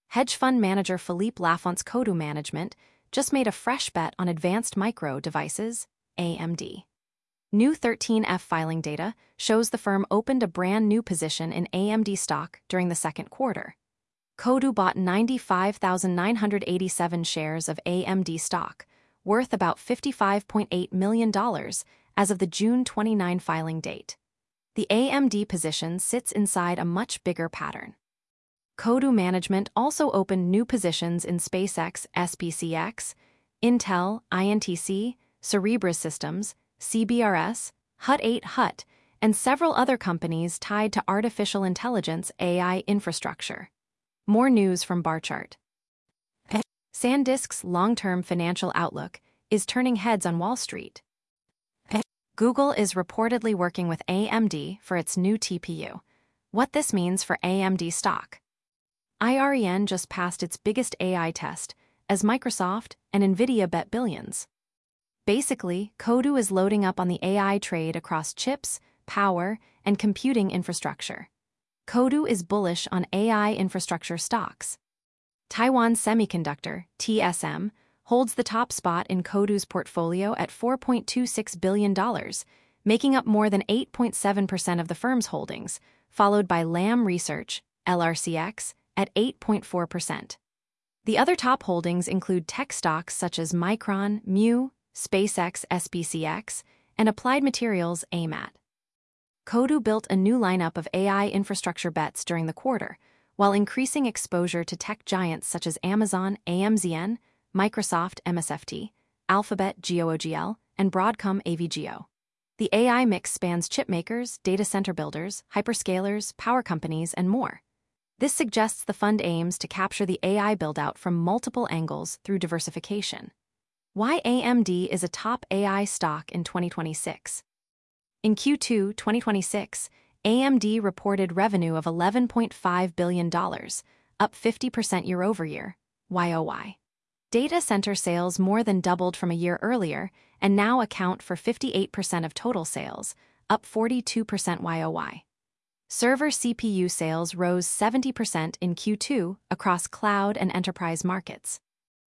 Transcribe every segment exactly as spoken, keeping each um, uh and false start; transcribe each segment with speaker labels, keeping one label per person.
Speaker 1: Hedge fund manager Philippe Lafonte's Codu Management just made a fresh bet on advanced micro devices, A M D. New thirteen F filing data shows the firm opened a brand new position in A M D stock during the second quarter. Codu bought ninety-five thousand nine hundred eighty-seven shares of A M D stock, worth about fifty-five point eight million dollars as of the June twenty-ninth filing date. The A M D position sits inside a much bigger pattern. Codu Management also opened new positions in SpaceX S P C X, Intel I N T C, Cerebras Systems, C B R S, Hut eight Hut, and several other companies tied to artificial intelligence A I infrastructure. More news from Barchart. SanDisk's long-term financial outlook is turning heads on Wall Street. Google is reportedly working with A M D for its new T P U. What this means for A M D stock. I R E N just passed its biggest A I test, as Microsoft and NVIDIA bet billions. Basically, Codu is loading up on the A I trade across chips, power, and computing infrastructure. Codu is bullish on A I infrastructure stocks. Taiwan Semiconductor, T S M, holds the top spot in Codu's portfolio at four point two six billion dollars, making up more than eight point seven percent of the firm's holdings, followed by Lam Research, L R C X, at eight point four percent. The other top holdings include tech stocks such as Micron, M U, SpaceX S P C X, and Applied Materials A M A T. Codu built a new lineup of A I infrastructure bets during the quarter, while increasing exposure to tech giants such as Amazon A M Z N, Microsoft M S F T, Alphabet G O O G L, and Broadcom A V G O. The A I mix spans chip makers, data center builders, hyperscalers, power companies, and more. This suggests the fund aims to capture the A I build-out from multiple angles through diversification. Why A M D is a top A I stock in twenty twenty-six. In Q two twenty twenty-six, A M D reported revenue of eleven point five billion dollars, up fifty percent year-over-year, Y O Y. Data center sales more than doubled from a year earlier and now account for fifty-eight percent of total sales, up forty-two percent Y O Y. Server C P U sales rose seventy percent in Q two across cloud and enterprise markets.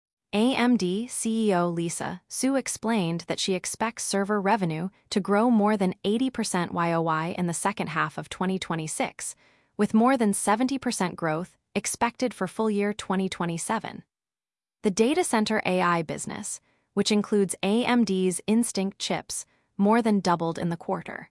Speaker 1: A M D C E O Lisa Su explained that she expects server revenue to grow more than eighty percent Y O Y in the second half of twenty twenty-six, with more than seventy percent growth expected for full year twenty twenty-seven. The data center A I business, which includes A M D's Instinct chips, more than doubled in the quarter.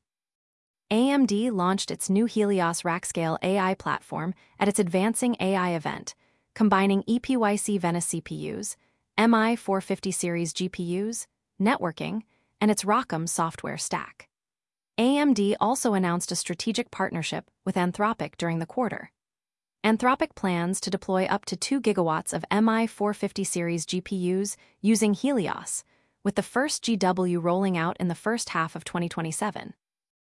Speaker 1: A M D launched its new Helios Rackscale A I platform at its Advancing A I event, combining E P Y C Venice C P Us, M I four fifty series G P Us, networking, and its ROCm software stack. A M D also announced a strategic partnership with Anthropic during the quarter. Anthropic plans to deploy up to two gigawatts of M I four fifty series G P Us using Helios, with the first G W rolling out in the first half of twenty twenty-seven.